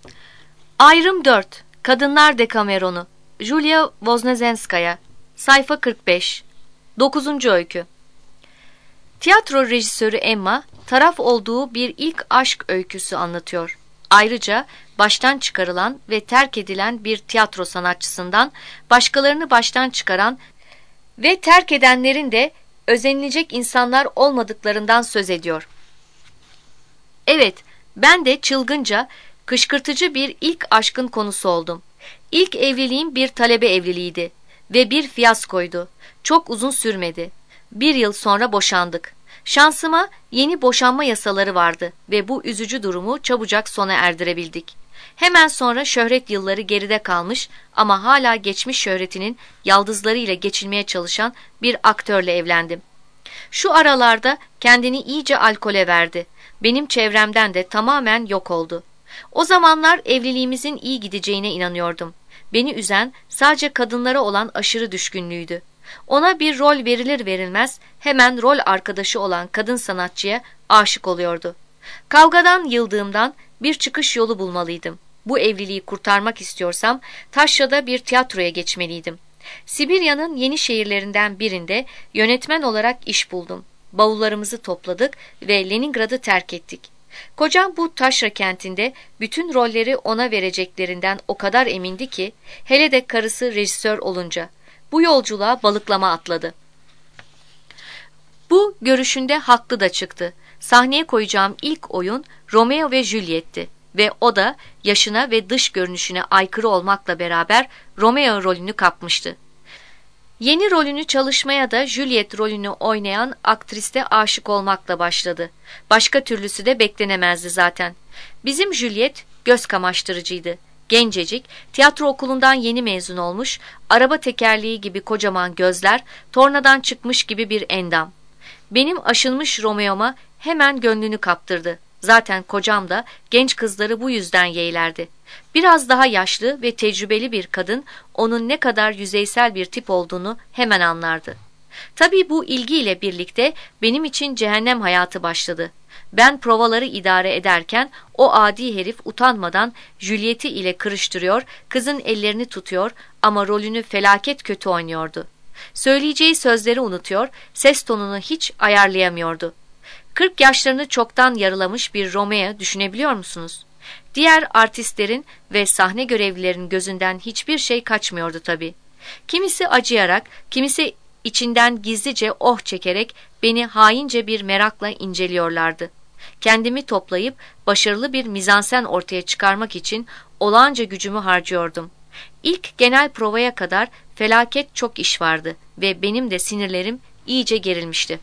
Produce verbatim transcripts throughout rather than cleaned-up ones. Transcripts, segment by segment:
Ayrım dört. Kadınlar Dekameronu. Julia Voznesenskaya. Sayfa kırk beş. dokuzuncu öykü. Tiyatro rejisörü Emma, taraf olduğu bir ilk aşk öyküsü anlatıyor. Ayrıca baştan çıkarılan ve terk edilen bir tiyatro sanatçısından başkalarını baştan çıkaran ve terk edenlerin de özenilecek insanlar olmadıklarından söz ediyor. Evet, ben de çılgınca, kışkırtıcı bir ilk aşkın konusu oldum. İlk evliliğim bir talebe evliliğiydi ve bir fiyaskoydu. Çok uzun sürmedi. Bir yıl sonra boşandık. Şansıma yeni boşanma yasaları vardı ve bu üzücü durumu çabucak sona erdirebildik. Hemen sonra şöhret yılları geride kalmış ama hala geçmiş şöhretinin yaldızlarıyla geçinmeye çalışan bir aktörle evlendim. Şu aralarda kendini iyice alkole verdi. Benim çevremden de tamamen yok oldu. O zamanlar evliliğimizin iyi gideceğine inanıyordum. Beni üzen sadece kadınlara olan aşırı düşkünlüğüydü. Ona bir rol verilir verilmez hemen rol arkadaşı olan kadın sanatçıya aşık oluyordu. Kavgadan yıldığımdan bir çıkış yolu bulmalıydım. Bu evliliği kurtarmak istiyorsam Taşra'da bir tiyatroya geçmeliydim. Sibirya'nın yeni şehirlerinden birinde yönetmen olarak iş buldum. Bavullarımızı topladık ve Leningrad'ı terk ettik. Kocam bu taşra kentinde bütün rolleri ona vereceklerinden o kadar emindi ki, hele de karısı rejisör olunca, bu yolculuğa balıklama atladı. Bu görüşünde haklı da çıktı. Sahneye koyacağım ilk oyun Romeo ve Juliet'ti ve o da yaşına ve dış görünüşüne aykırı olmakla beraber Romeo rolünü kapmıştı. Yeni rolünü çalışmaya da Juliet rolünü oynayan aktriste aşık olmakla başladı. Başka türlüsü de beklenemezdi zaten. Bizim Juliet göz kamaştırıcıydı. Gencecik, tiyatro okulundan yeni mezun olmuş, araba tekerleği gibi kocaman gözler, tornadan çıkmış gibi bir endam. Benim aşınmış Romeo'ma hemen gönlünü kaptırdı. Zaten kocam da genç kızları bu yüzden yeğlerdi. Biraz daha yaşlı ve tecrübeli bir kadın onun ne kadar yüzeysel bir tip olduğunu hemen anlardı. Tabii bu ilgiyle birlikte benim için cehennem hayatı başladı. Ben provaları idare ederken o adi herif utanmadan Juliet'i ile kırıştırıyor, kızın ellerini tutuyor ama rolünü felaket kötü oynuyordu. Söyleyeceği sözleri unutuyor, ses tonunu hiç ayarlayamıyordu. Kırk yaşlarını çoktan yarılamış bir Romeo düşünebiliyor musunuz? Diğer artistlerin ve sahne görevlilerin gözünden hiçbir şey kaçmıyordu tabii. Kimisi acıyarak, kimisi içinden gizlice oh çekerek beni haince bir merakla inceliyorlardı. Kendimi toplayıp başarılı bir mizansen ortaya çıkarmak için olağanca gücümü harcıyordum. İlk genel provaya kadar felaket çok iş vardı ve benim de sinirlerim iyice gerilmişti.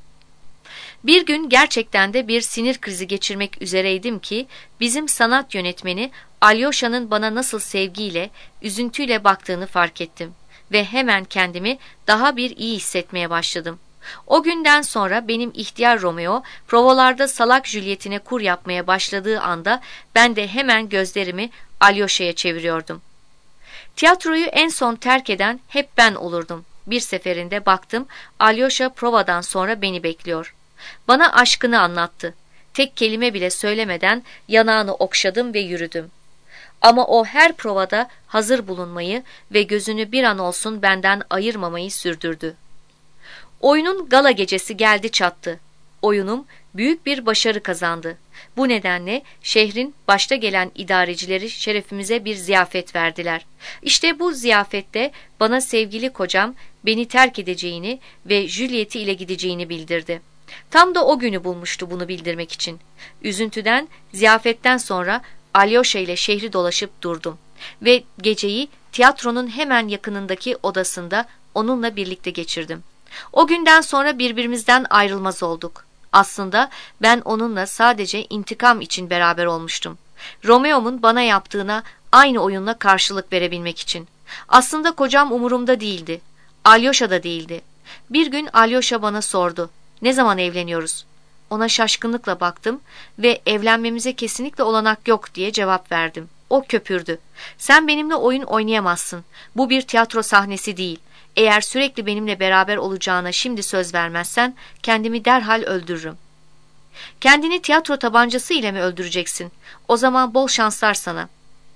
Bir gün gerçekten de bir sinir krizi geçirmek üzereydim ki bizim sanat yönetmeni Alyosha'nın bana nasıl sevgiyle, üzüntüyle baktığını fark ettim ve hemen kendimi daha bir iyi hissetmeye başladım. O günden sonra benim ihtiyar Romeo provalarda salak Juliet'ine kur yapmaya başladığı anda ben de hemen gözlerimi Alyosha'ya çeviriyordum. Tiyatroyu en son terk eden hep ben olurdum. Bir seferinde baktım Alyosha provadan sonra beni bekliyor. Bana aşkını anlattı. Tek kelime bile söylemeden yanağını okşadım ve yürüdüm. Ama o her provada hazır bulunmayı ve gözünü bir an olsun benden ayırmamayı sürdürdü. Oyunun gala gecesi geldi çattı. Oyunum büyük bir başarı kazandı. Bu nedenle şehrin başta gelen idarecileri şerefimize bir ziyafet verdiler. İşte bu ziyafette bana sevgili kocam beni terk edeceğini ve Juliet'i ile gideceğini bildirdi. Tam da o günü bulmuştu bunu bildirmek için. Üzüntüden, ziyafetten sonra Alyosha ile şehri dolaşıp durdum ve geceyi tiyatronun hemen yakınındaki odasında onunla birlikte geçirdim. O günden sonra birbirimizden ayrılmaz olduk. Aslında ben onunla sadece intikam için beraber olmuştum. Romeo'mun bana yaptığına aynı oyunla karşılık verebilmek için. Aslında kocam umurumda değildi. Alyosha da değildi. Bir gün Alyosha bana sordu. Ne zaman evleniyoruz? Ona şaşkınlıkla baktım ve evlenmemize kesinlikle olanak yok diye cevap verdim. O köpürdü. Sen benimle oyun oynayamazsın. Bu bir tiyatro sahnesi değil. Eğer sürekli benimle beraber olacağına şimdi söz vermezsen kendimi derhal öldürürüm. Kendini tiyatro tabancası ile mi öldüreceksin? O zaman bol şanslar sana.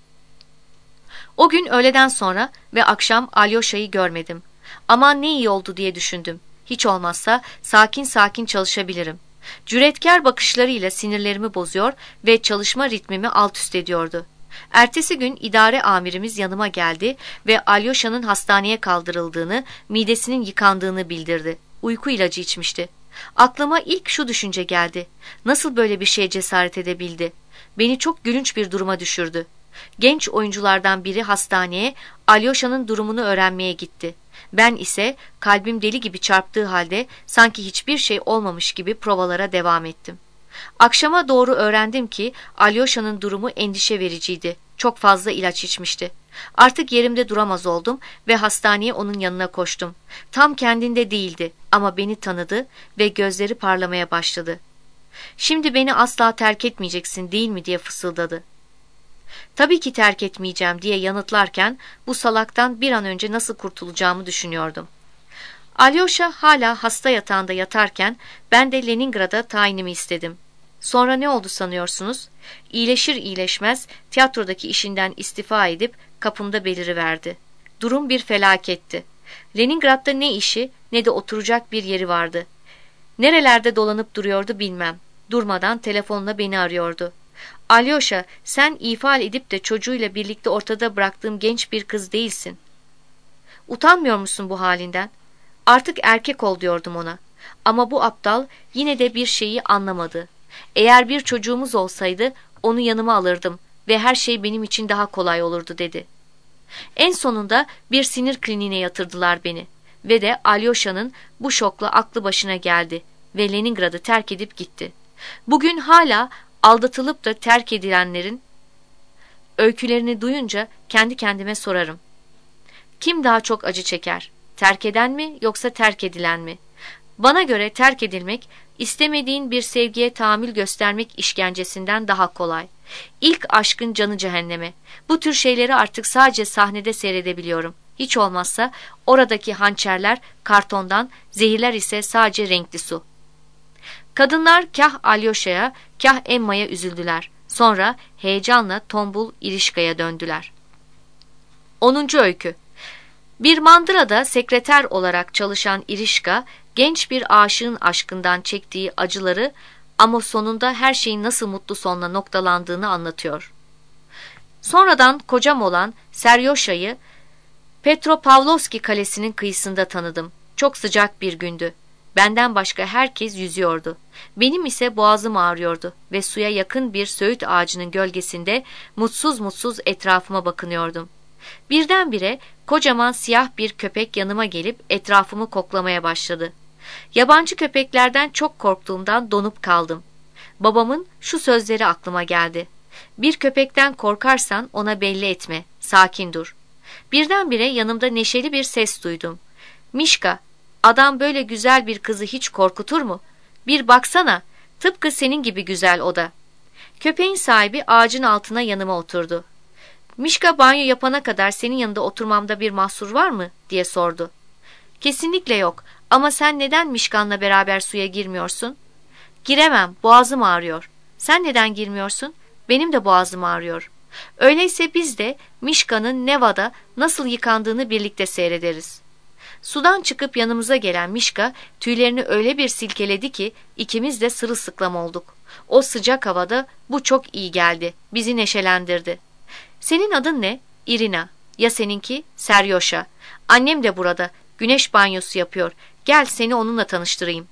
O gün öğleden sonra ve akşam Alyosha'yı görmedim. Aman ne iyi oldu diye düşündüm. Hiç olmazsa sakin sakin çalışabilirim. Cüretkar bakışlarıyla sinirlerimi bozuyor ve çalışma ritmimi alt üst ediyordu. Ertesi gün idare amirimiz yanıma geldi ve Alyosha'nın hastaneye kaldırıldığını, midesinin yıkandığını bildirdi. Uyku ilacı içmişti. Aklıma ilk şu düşünce geldi. Nasıl böyle bir şeye cesaret edebildi? Beni çok gülünç bir duruma düşürdü. Genç oyunculardan biri hastaneye Alyosha'nın durumunu öğrenmeye gitti. Ben ise kalbim deli gibi çarptığı halde sanki hiçbir şey olmamış gibi provalara devam ettim. Akşama doğru öğrendim ki Alyosha'nın durumu endişe vericiydi. Çok fazla ilaç içmişti. Artık yerimde duramaz oldum ve hastaneye onun yanına koştum. Tam kendinde değildi ama beni tanıdı ve gözleri parlamaya başladı. "Şimdi beni asla terk etmeyeceksin değil mi?" diye fısıldadı. "Tabii ki terk etmeyeceğim" diye yanıtlarken bu salaktan bir an önce nasıl kurtulacağımı düşünüyordum. Alyosha hala hasta yatağında yatarken ben de Leningrad'a tayinimi istedim. Sonra ne oldu sanıyorsunuz? İyileşir iyileşmez tiyatrodaki işinden istifa edip kapımda beliriverdi. Durum bir felaketti. Leningrad'da ne işi ne de oturacak bir yeri vardı. Nerelerde dolanıp duruyordu bilmem. Durmadan telefonla beni arıyordu. "Alyosha, sen ifade edip de çocuğuyla birlikte ortada bıraktığım genç bir kız değilsin. Utanmıyor musun bu halinden? Artık erkek ol" diyordum ona. Ama bu aptal yine de bir şeyi anlamadı. "Eğer bir çocuğumuz olsaydı onu yanıma alırdım ve her şey benim için daha kolay olurdu" dedi. En sonunda bir sinir kliniğine yatırdılar beni ve de Alyosha'nın bu şokla aklı başına geldi ve Leningrad'ı terk edip gitti. Bugün hala aldatılıp da terk edilenlerin öykülerini duyunca kendi kendime sorarım. Kim daha çok acı çeker? Terk eden mi yoksa terk edilen mi? Bana göre terk edilmek, istemediğin bir sevgiye tahammül göstermek işkencesinden daha kolay. İlk aşkın canı cehenneme. Bu tür şeyleri artık sadece sahnede seyredebiliyorum. Hiç olmazsa oradaki hançerler kartondan, zehirler ise sadece renkli su. Kadınlar kah Alyosha'ya, kah Emma'ya üzüldüler. Sonra heyecanla tombul İrişka'ya döndüler. onuncu öykü. Bir mandırada sekreter olarak çalışan İrişka, genç bir aşığın aşkından çektiği acıları ama sonunda her şeyin nasıl mutlu sonla noktalandığını anlatıyor. Sonradan kocam olan Seryosha'yı Petropavlovski Kalesi'nin kıyısında tanıdım. Çok sıcak bir gündü. Benden başka herkes yüzüyordu. Benim ise boğazım ağrıyordu ve suya yakın bir söğüt ağacının gölgesinde mutsuz mutsuz etrafıma bakınıyordum. Birdenbire kocaman siyah bir köpek yanıma gelip etrafımı koklamaya başladı. Yabancı köpeklerden çok korktuğumdan donup kaldım. Babamın şu sözleri aklıma geldi. "Bir köpekten korkarsan ona belli etme, sakin dur." Birdenbire yanımda neşeli bir ses duydum. "Mişka, adam böyle güzel bir kızı hiç korkutur mu? Bir baksana, tıpkı senin gibi güzel o da." Köpeğin sahibi ağacın altına yanıma oturdu. "Mişka banyo yapana kadar senin yanında oturmamda bir mahsur var mı?" diye sordu. "Kesinlikle yok. Ama sen neden Mişkan'la beraber suya girmiyorsun?" "Giremem, boğazım ağrıyor." "Sen neden girmiyorsun?" "Benim de boğazım ağrıyor." "Öyleyse biz de Mişkan'ın Neva'da nasıl yıkandığını birlikte seyrederiz." Sudan çıkıp yanımıza gelen Mişka tüylerini öyle bir silkeledi ki ikimiz de sırılsıklam olduk. O sıcak havada bu çok iyi geldi, bizi neşelendirdi. "Senin adın ne?" "İrina." "Ya seninki?" "Seryosha." "Annem de burada, güneş banyosu yapıyor. Gel seni onunla tanıştırayım."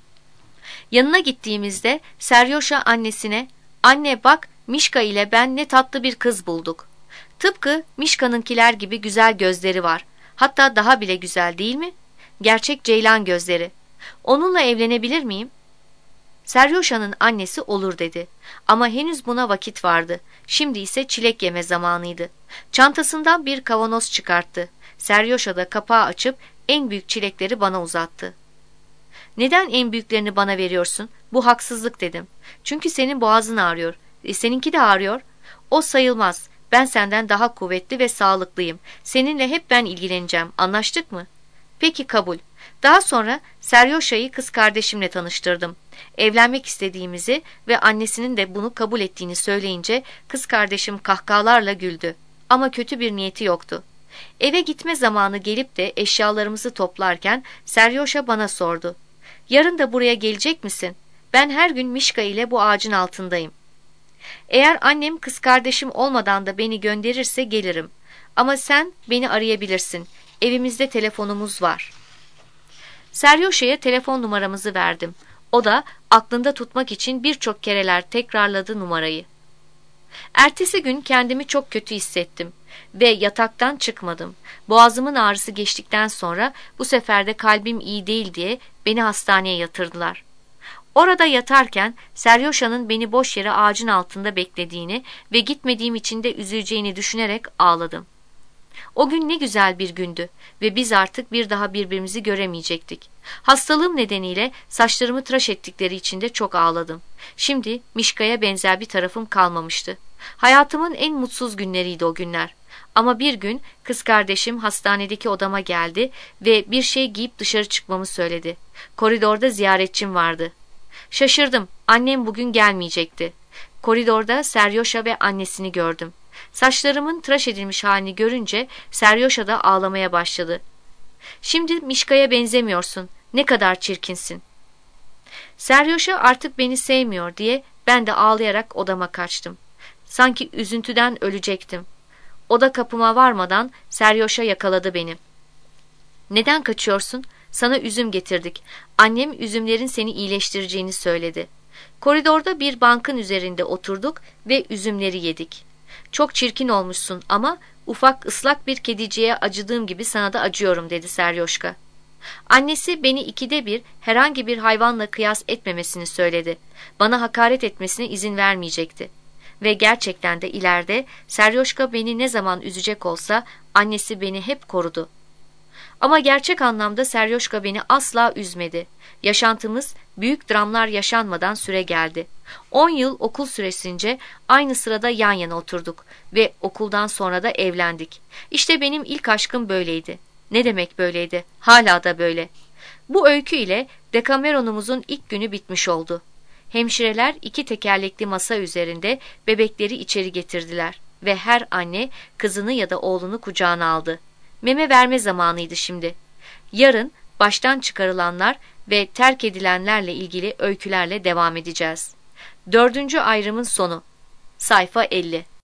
Yanına gittiğimizde Seryosha annesine, "Anne bak, Mişka ile ben ne tatlı bir kız bulduk. Tıpkı Mişka'nınkiler gibi güzel gözleri var. Hatta daha bile güzel değil mi? Gerçek ceylan gözleri. Onunla evlenebilir miyim?" Seryosha'nın annesi olur dedi. Ama henüz buna vakit vardı. Şimdi ise çilek yeme zamanıydı. Çantasından bir kavanoz çıkarttı. Seryosha da kapağı açıp en büyük çilekleri bana uzattı. "Neden en büyüklerini bana veriyorsun? Bu haksızlık" dedim. "Çünkü senin boğazın ağrıyor. E, seninki de ağrıyor." "O sayılmaz. Ben senden daha kuvvetli ve sağlıklıyım. Seninle hep ben ilgileneceğim. Anlaştık mı?" Peki, kabul. Daha sonra Seryoşa'yı kız kardeşimle tanıştırdım. Evlenmek istediğimizi ve annesinin de bunu kabul ettiğini söyleyince kız kardeşim kahkahalarla güldü. Ama kötü bir niyeti yoktu. Eve gitme zamanı gelip de eşyalarımızı toplarken Seryoşa bana sordu. Yarın da buraya gelecek misin? Ben her gün Mişka ile bu ağacın altındayım. Eğer annem kız kardeşim olmadan da beni gönderirse gelirim. Ama sen beni arayabilirsin. Evimizde telefonumuz var. Seryoşa'ya telefon numaramızı verdim. O da aklında tutmak için birçok kereler tekrarladı numarayı. Ertesi gün kendimi çok kötü hissettim ve yataktan çıkmadım. Boğazımın ağrısı geçtikten sonra bu sefer de kalbim iyi değil diye beni hastaneye yatırdılar. Orada yatarken Seryoşa'nın beni boş yere ağacın altında beklediğini ve gitmediğim için de üzüleceğini düşünerek ağladım. O gün ne güzel bir gündü ve biz artık bir daha birbirimizi göremeyecektik. Hastalığım nedeniyle saçlarımı tıraş ettikleri için de çok ağladım. Şimdi Mişka'ya benzer bir tarafım kalmamıştı. Hayatımın en mutsuz günleriydi o günler. Ama bir gün kız kardeşim hastanedeki odama geldi ve bir şey giyip dışarı çıkmamı söyledi. Koridorda ziyaretçim vardı. Şaşırdım. Annem bugün gelmeyecekti. Koridorda Seryoşa ve annesini gördüm. Saçlarımın tıraş edilmiş halini görünce Seryoşa da ağlamaya başladı. Şimdi Mişka'ya benzemiyorsun. Ne kadar çirkinsin. Seryoşa artık beni sevmiyor diye ben de ağlayarak odama kaçtım. Sanki üzüntüden ölecektim. Oda kapıma varmadan Seryoşa yakaladı beni. Neden kaçıyorsun? Sana üzüm getirdik. Annem üzümlerin seni iyileştireceğini söyledi. Koridorda bir bankın üzerinde oturduk ve üzümleri yedik. Çok çirkin olmuşsun ama ufak ıslak bir kediciye acıdığım gibi sana da acıyorum dedi Seryoşka. Annesi beni ikide bir herhangi bir hayvanla kıyas etmemesini söyledi. Bana hakaret etmesine izin vermeyecekti. Ve gerçekten de ileride Seryoşka beni ne zaman üzecek olsa annesi beni hep korudu. Ama gerçek anlamda Seryoşka beni asla üzmedi. Yaşantımız büyük dramlar yaşanmadan süre geldi. On yıl okul süresince aynı sırada yan yana oturduk ve okuldan sonra da evlendik. İşte benim ilk aşkım böyleydi. Ne demek böyleydi? Hala da böyle. Bu öykü ile Dekameron'umuzun ilk günü bitmiş oldu. Hemşireler iki tekerlekli masa üzerinde bebekleri içeri getirdiler ve her anne kızını ya da oğlunu kucağına aldı. Meme verme zamanıydı şimdi. Yarın baştan çıkarılanlar ve terk edilenlerle ilgili öykülerle devam edeceğiz. Dördüncü ayrımın sonu. Sayfa elli.